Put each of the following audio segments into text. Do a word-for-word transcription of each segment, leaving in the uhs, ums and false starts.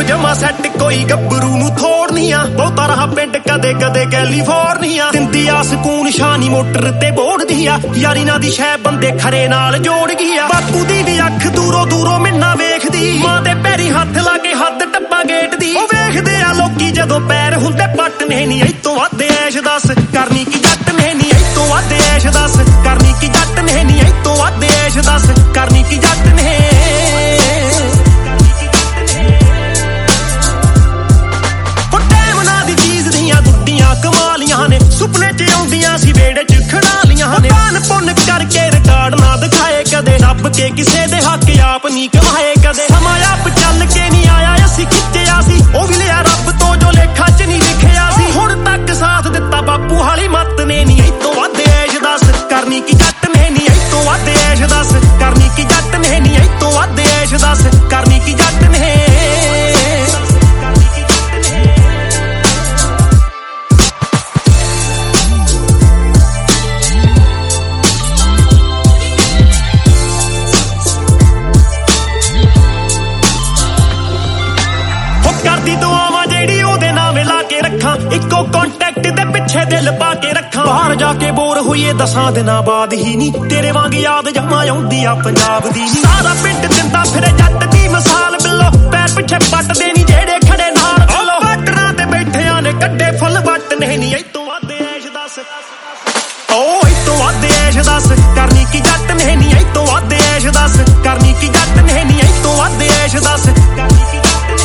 ਜਮਾ ਸੈੱਟ ਕੋਈ ਗੱਭਰੂ ਨੂੰ ਥੋੜਨੀਆਂ ਬਹੁਤਾ ਰਹਾ ਪਿੰਡ ਕਦੇ ਕਦੇ ਕੈਲੀਫੋਰਨੀਆ ਦਿੰਦੀ ਆ ਸਕੂਨ ਸ਼ਾਨੀ ਮੋਟਰ ਤੇ ਬੋੜਦੀ ਆ ਯਾਰੀ ਨਾ ਦੀ ਸ਼ੈ ਬੰਦੇ ਖਰੇ ਨਾਲ ਜੋੜ ਗਿਆ ਬਾਪੂ ਦੀ ਵੀ ਅੱਖ ਦੂਰੋਂ ਦੂਰੋਂ ਮਿੰਨਾ ਵੇਖਦੀ ਮਾਂ ਦੇ ਪੈਰੀ ਹੱਥ ਲਾ ਕੇ ਹੱਦ ਟੱਪਾ ਗੇਟ ਦੀ ਉਹ ਵੇਖਦੇ ਆ ਲੋਕੀ ਜਦੋਂ ਪੈਰ ਹੁੰਦੇ ਪੱਟ ਨੇ ਨੀ ਇਤੋਂ ਵੱਧ ਐਸ਼ ਦੱਸ ਕਰਨੀ ਕੀ ਜੱਟ ਨੇ ਨੀ ਇਤੋਂ ਵੱਧ ਐਸ਼ ਦੱਸ ਕਰਨੀ ਕੀ ਜੱਟ ਨੇ ਨੀ ਇਤੋਂ ਵੱਧ ਐਸ਼ ਦੱਸ ਕਰਨੀ ਕੀ ਜੱਟ ਨੇ ਕਮਾਲੀਆਂ ਨੇ ਸੁਪਨੇ ਚ ਆਉਂਦੀਆਂ ਸੀ ਵੇੜੇ ਚ ਖੜਾ ਲੀਆਂ ਨੇ ਦਾਨ ਪੁੰਨ ਕਰਕੇ ਰਿਕਾਰਡ ਨਾ ਦਿਖਾਏ ਕਦੇ ਰੱਬ ਕੇ ਕਿਸੇ ਦੇ ਹੱਕ ਆਪ ਨਹੀਂ ਕਮਾਏ ਕਦੇ ਸਮਾਂ ਆਪ ਚੱਲ ਕੇ ਨਹੀਂ ਆਇਆ ਅਸੀਂ ਖਿੱਚਿਆ ਸੀ ਉਹ ਵੀ ਲਿਆ ਰੱਬ ਤੋਂ ਜੋ ਲੇਖਾ ਚ ਨਹੀਂ ਲਿਖਿਆ ਸੀ ਹੁਣ ਤੱਕ ਸਾਥ ਦਿੱਤਾ ਬਾਪੂ ਹਾਲੀ ਮੱਤ ਨੇ ਨਹੀਂ ਇਤੋਂ ਵੱਧ ਐਸ਼ ਦੱਸ ਕਰਨੀ ਕੀ ਜੱਟ ਨੇ ਨਹੀਂ ਇਤੋਂ ਵੱਧ ਐਸ਼ ਦੱਸ ਕਰਨੀ ਕੀ ਜੱਟ ਨੇ ਨਹੀਂ ਇਤੋਂ ਵੱਧ ਐਸ਼ ਦੱਸ ਕਰਨੀ ਕੀ ਜੱਟ ਨੇ ਕਰਦੀ ਦੁਆਵਾਂ ਜਿਹੜੀ ਉਹਦੇ ਨਾਵੇਂ ਲਾ ਕੇ ਰੱਖਾਂ ਇੱਕੋ ਕੰਟੈਕਟ ਦੇ ਪਿੱਛੇ ਦਿਲ ਪਾ ਕੇ ਰੱਖਾਂ ਬਾਹਰ ਜਾ ਕੇ ਬੋਰ ਹੋਈਏ ਦਸਾਂ ਦਿਨਾਂ ਬਾਅਦ ਹੀ ਨਹੀਂ ਤੇਰੇ ਵਾਂਗ ਯਾਦ ਜਮਾ ਆਉਂਦੀ ਆ ਪੰਜਾਬ ਦੀ ਸਾਰਾ ਪਿੰਡ ਦਿੰਦਾ ਫਿਰੇ ਜੱਟ ਦੀ ਮਿਸਾਲ ਬਿੱਲੋ ਪੈਰ ਪਿੱਛੇ ਪੱਟਦੇ ਨਹੀਂ ਜਿਹੜੇ ਖੜੇ ਨਾਲ ਬਿੱਲੋ ਬਾਟਰਾਂ ਤੇ ਬੈਠਿਆਂ ਨੇ ਕੱਢੇ ਫੁੱਲ ਵੱਟ ਨੇ ਨਹੀਂ ਇਤੋਂ ਵੱਧ ਐਸ਼ ਦੱਸ ਓ ਇਤੋਂ ਵੱਧ ਐਸ਼ ਦੱਸ ਕਰਨੀ ਕੀ ਜੱਟ ਨੇ ਨਹੀਂ ਇਤੋਂ ਵੱਧ ਐਸ਼ ਦੱਸ ਕਰਨੀ ਕੀ ਜੱਟ ਨੇ ਨਹੀਂ ਇਤੋਂ ਵੱਧ ਐਸ਼ ਦੱਸ ਕਰਨੀ ਕੀ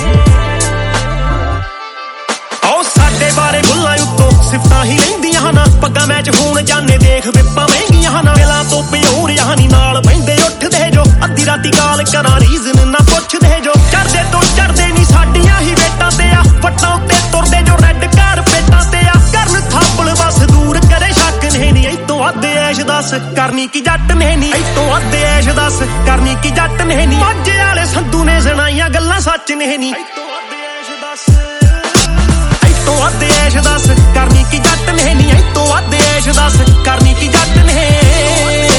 ਸਾਡੇ ਬਾਰੇ ਗੁੱਲਾਂ ਉੱਤੋਂ ਸਿਫਤਾਂ ਹੀ ਲੈਂਦੀਆਂ ਹਨ ਪੱਗਾਂ ਮੈਚ ਹੋਣ ਜਾਣੇ ਦੇਖ ਵਿਪਾਂ ਮਹਿੰਗੀਆਂ ਹਨ ਦਿਲਾਂ ਤੋਂ ਪਿਓਰ ਯਾਨੀ ਨਾਲ ਬਹਿੰਦੇ ਉੱਠਦੇ ਜੋ ਅੱਧੀ ਰਾਤੀ ਕਾਲ ਕਰਾਂ ਰੀਜ਼ਨ ਨਾ ਪੁੱਛਦੇ ਜੋ ਚੜਦੇ ਤੋਂ ਚੜਦੇ ਨਹੀਂ ਸਾਡੀਆਂ ਹੀ ਵੇਟਾਂ ਤੇ ਆ ਫੱਟਾਂ ਉੱਤੇ ਤੁਰਦੇ ਜੋ ਰੈੱਡ ਕਾਰਪੇਟਾਂ ਤੇ ਆ ਕਰਨ ਥਾਪਲ ਬਸ ਦੂਰ ਕਰੇ ਸ਼ੱਕ ਨੇ ਨਹੀਂ ਇਤੋਂ ਵੱਧ ਐਸ਼ ਦੱਸ ਕਰਨੀ ਕੀ ਜੱਟ ਨੇ ਨਹੀਂ ਇਤੋਂ ਵੱਧ ਐਸ਼ ਦੱਸ ਕਰਨੀ ਕੀ ਜੱਟ ਨੇ ਨਹੀਂ ਮਾਝੇ ਵਾਲੇ ਸੰਧੂ ਨੇ ਸੁਣਾਈਆਂ ਗੱਲਾਂ ਸੱਚ ਨੇ ਨਹੀਂ ਇਤੋਂ ਵੱਧ ਐਸ਼ ਦੱਸ ਇਤੋਂ ਵੱਧ ਐਸ਼ ਦੱਸ ਕਰਨੀ ਕੀ ਜੱਟ ਨੇ ਨਹੀਂ ਇਤੋਂ ਵੱਧ ਐਸ਼ ਦੱਸ ਕਰਨੀ ਕੀ ਜੱਟ ਨੇ